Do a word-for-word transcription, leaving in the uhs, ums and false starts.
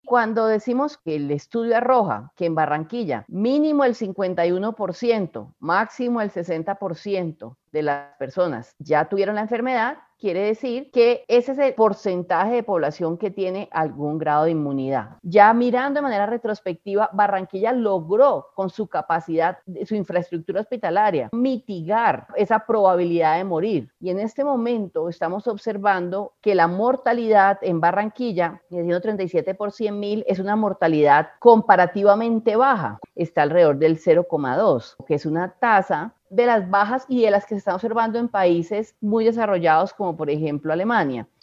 Cuando decimos que el estudio arroja que en Barranquilla mínimo el cincuenta y uno por ciento, máximo el sesenta por ciento de las personas ya tuvieron la enfermedad, quiere decir que ese es el porcentaje de población que tiene algún grado de inmunidad. Ya mirando de manera retrospectiva, Barranquilla logró con su capacidad, su infraestructura hospitalaria, mitigar esa probabilidad de morir. Y en este momento estamos observando que la mortalidad en Barranquilla, de ciento treinta y siete por cien mil, es una mortalidad comparativamente baja. Está alrededor del cero coma dos, que es una tasa de las bajas y de las que se están observando en países muy desarrollados como por ejemplo Alemania.